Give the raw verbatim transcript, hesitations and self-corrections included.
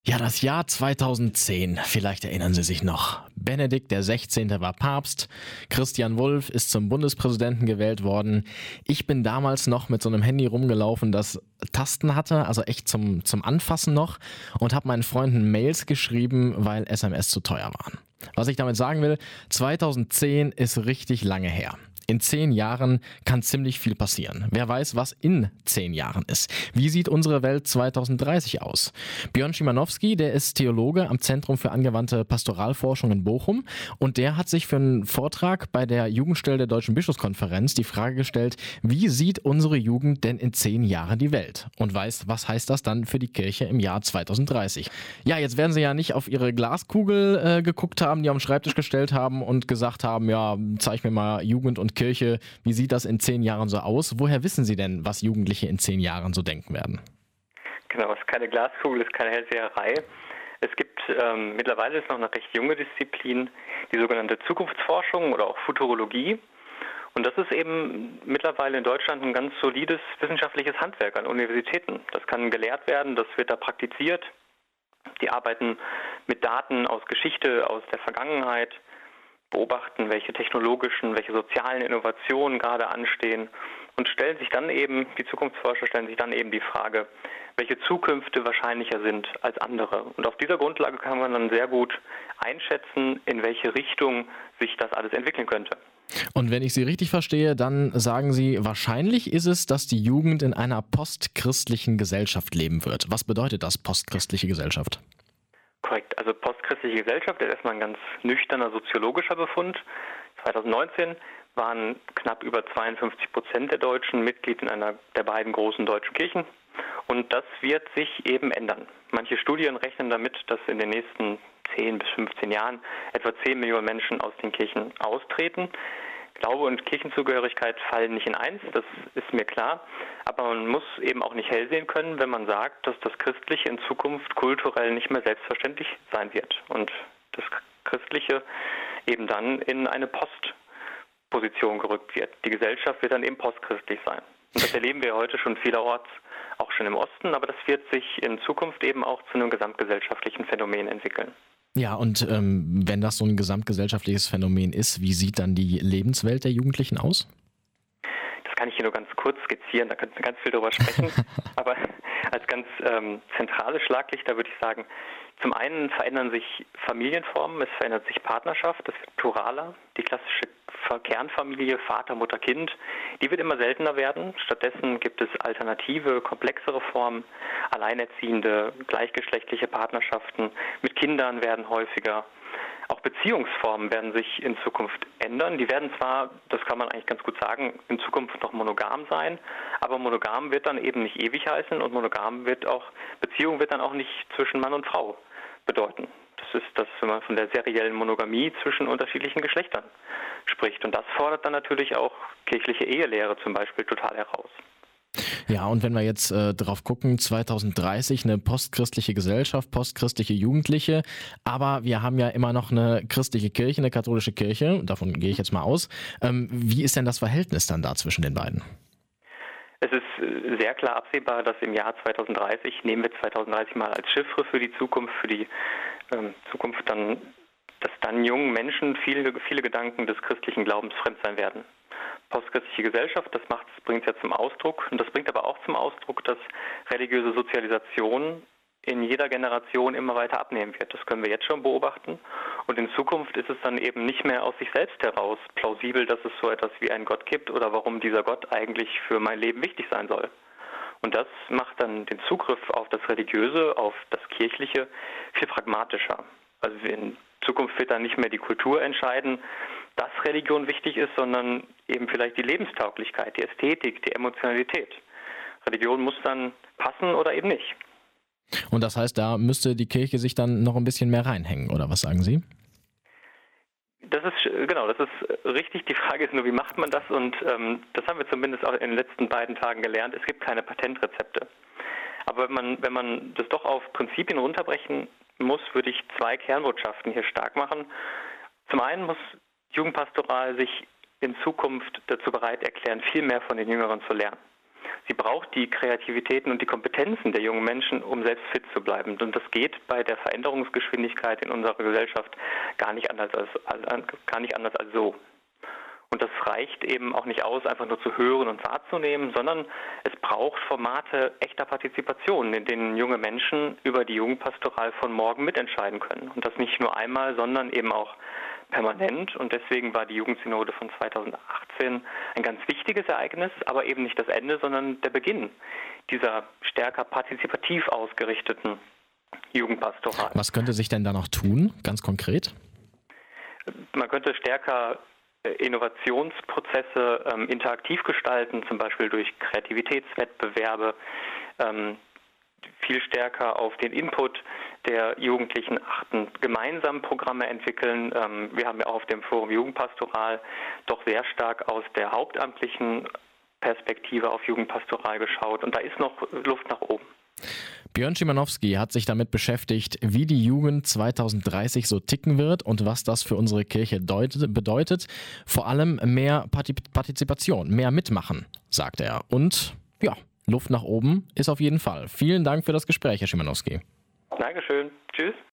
Ja, das Jahr zweitausendzehn, vielleicht erinnern Sie sich noch. Benedikt der Sechzehnte war Papst, Christian Wulff ist zum Bundespräsidenten gewählt worden. Ich bin damals noch mit so einem Handy rumgelaufen, das Tasten hatte, also echt zum, zum Anfassen noch, und habe meinen Freunden Mails geschrieben, weil S M S zu teuer waren. Was ich damit sagen will, zweitausendzehn ist richtig lange her. In zehn Jahren kann ziemlich viel passieren. Wer weiß, was in zehn Jahren ist. Wie sieht unsere Welt zweitausenddreißig aus? Björn Schimanowski, der ist Theologe am Zentrum für angewandte Pastoralforschung in Bochum, und der hat sich für einen Vortrag bei der Jugendstelle der Deutschen Bischofskonferenz die Frage gestellt, wie sieht unsere Jugend denn in zehn Jahren die Welt? Und weiß, was heißt das dann für die Kirche im Jahr zweitausenddreißig? Ja, jetzt werden Sie ja nicht auf Ihre Glaskugel äh, geguckt haben, die am Schreibtisch gestellt haben und gesagt haben, ja, zeig mir mal Jugend und Kirche, wie sieht das in zehn Jahren so aus? Woher wissen Sie denn, was Jugendliche in zehn Jahren so denken werden? Genau, es ist keine Glaskugel, es ist keine Hellseherei. Es gibt ähm, mittlerweile ist noch eine recht junge Disziplin, die sogenannte Zukunftsforschung oder auch Futurologie. Und das ist eben mittlerweile in Deutschland ein ganz solides wissenschaftliches Handwerk an Universitäten. Das kann gelehrt werden, das wird da praktiziert. Die arbeiten mit Daten aus Geschichte, aus der Vergangenheit, beobachten, welche technologischen, welche sozialen Innovationen gerade anstehen und stellen sich dann eben, die Zukunftsforscher stellen sich dann eben die Frage, welche Zukünfte wahrscheinlicher sind als andere. Und auf dieser Grundlage kann man dann sehr gut einschätzen, in welche Richtung sich das alles entwickeln könnte. Und wenn ich Sie richtig verstehe, dann sagen Sie, wahrscheinlich ist es, dass die Jugend in einer postchristlichen Gesellschaft leben wird. Was bedeutet das, postchristliche Gesellschaft? Korrekt. Also postchristliche Gesellschaft ist erstmal ein ganz nüchterner soziologischer Befund. zweitausendneunzehn waren knapp über zweiundfünfzig Prozent der Deutschen Mitglied in einer der beiden großen deutschen Kirchen. Und das wird sich eben ändern. Manche Studien rechnen damit, dass in den nächsten zehn bis fünfzehn Jahren etwa zehn Millionen Menschen aus den Kirchen austreten. Glaube und Kirchenzugehörigkeit fallen nicht in eins, das ist mir klar. Aber man muss eben auch nicht hell sehen können, wenn man sagt, dass das Christliche in Zukunft kulturell nicht mehr selbstverständlich sein wird. Und das Christliche eben dann in eine Postposition gerückt wird. Die Gesellschaft wird dann eben postchristlich sein. Und das erleben wir heute schon vielerorts, auch schon im Osten, aber das wird sich in Zukunft eben auch zu einem gesamtgesellschaftlichen Phänomen entwickeln. Ja, und ähm, wenn das so ein gesamtgesellschaftliches Phänomen ist, wie sieht dann die Lebenswelt der Jugendlichen aus? Das kann ich hier nur ganz kurz skizzieren, da könnten wir ganz viel drüber sprechen. Aber als ganz ähm, zentrale Schlaglichter würde ich sagen, zum einen verändern sich Familienformen, es verändert sich Partnerschaft, das wird pluraler. Die klassische Kernfamilie, Vater, Mutter, Kind, die wird immer seltener werden. Stattdessen gibt es alternative, komplexere Formen, alleinerziehende, gleichgeschlechtliche Partnerschaften mit Kindern werden häufiger. Auch Beziehungsformen werden sich in Zukunft ändern. Die werden zwar, das kann man eigentlich ganz gut sagen, in Zukunft noch monogam sein, aber monogam wird dann eben nicht ewig heißen und monogam wird auch, Beziehung wird dann auch nicht zwischen Mann und Frau bedeuten. Das ist das, wenn man von der seriellen Monogamie zwischen unterschiedlichen Geschlechtern spricht. Und das fordert dann natürlich auch kirchliche Ehelehre zum Beispiel total heraus. Ja, und wenn wir jetzt äh, drauf gucken, zweitausenddreißig eine postchristliche Gesellschaft, postchristliche Jugendliche, aber wir haben ja immer noch eine christliche Kirche, eine katholische Kirche, davon gehe ich jetzt mal aus. Ähm, wie ist denn das Verhältnis dann da zwischen den beiden? Es ist sehr klar absehbar, dass im Jahr zweitausenddreißig, nehmen wir zweitausenddreißig mal als Chiffre für die Zukunft, für die ähm, Zukunft dann, dass dann jungen Menschen viele, viele Gedanken des christlichen Glaubens fremd sein werden. Postchristliche Gesellschaft, das macht, das bringt es ja zum Ausdruck. Und das bringt aber auch zum Ausdruck, dass religiöse Sozialisation in jeder Generation immer weiter abnehmen wird. Das können wir jetzt schon beobachten. Und in Zukunft ist es dann eben nicht mehr aus sich selbst heraus plausibel, dass es so etwas wie einen Gott gibt oder warum dieser Gott eigentlich für mein Leben wichtig sein soll. Und das macht dann den Zugriff auf das Religiöse, auf das Kirchliche viel pragmatischer. Also in Zukunft wird dann nicht mehr die Kultur entscheiden, dass Religion wichtig ist, sondern eben vielleicht die Lebenstauglichkeit, die Ästhetik, die Emotionalität. Religion muss dann passen oder eben nicht. Und das heißt, da müsste die Kirche sich dann noch ein bisschen mehr reinhängen, oder was sagen Sie? Das ist genau, das ist richtig. Die Frage ist nur, wie macht man das? Und ähm, das haben wir zumindest auch in den letzten beiden Tagen gelernt. Es gibt keine Patentrezepte. Aber wenn man, wenn man das doch auf Prinzipien runterbrechen muss, würde ich zwei Kernbotschaften hier stark machen. Zum einen muss Jugendpastoral sich in Zukunft dazu bereit erklären, viel mehr von den Jüngeren zu lernen. sie braucht die Kreativitäten und die Kompetenzen der jungen Menschen, um selbst fit zu bleiben. Und das geht bei der Veränderungsgeschwindigkeit in unserer Gesellschaft gar nicht anders als, als, gar nicht anders als so. Und das reicht eben auch nicht aus, einfach nur zu hören und wahrzunehmen, sondern es braucht Formate echter Partizipation, in denen junge Menschen über die Jugendpastoral von morgen mitentscheiden können. Und das nicht nur einmal, sondern eben auch permanent. Und deswegen war die Jugendsynode von zweitausendachtzehn ein ganz wichtiges Ereignis, aber eben nicht das Ende, sondern der Beginn dieser stärker partizipativ ausgerichteten Jugendpastoral. Was könnte sich denn da noch tun, ganz konkret? Man könnte stärker Innovationsprozesse ähm, interaktiv gestalten, zum Beispiel durch Kreativitätswettbewerbe, ähm, viel stärker auf den Input der Jugendlichen achten, gemeinsam Programme entwickeln. Ähm, wir haben ja auch auf dem Forum Jugendpastoral doch sehr stark aus der hauptamtlichen Perspektive auf Jugendpastoral geschaut und da ist noch Luft nach oben. Björn Szymanowski hat sich damit beschäftigt, wie die Jugend zweitausenddreißig so ticken wird und was das für unsere Kirche bedeutet. Vor allem mehr Partizipation, mehr Mitmachen, sagt er. Und ja, Luft nach oben ist auf jeden Fall. Vielen Dank für das Gespräch, Herr Szymanowski. Dankeschön. Tschüss.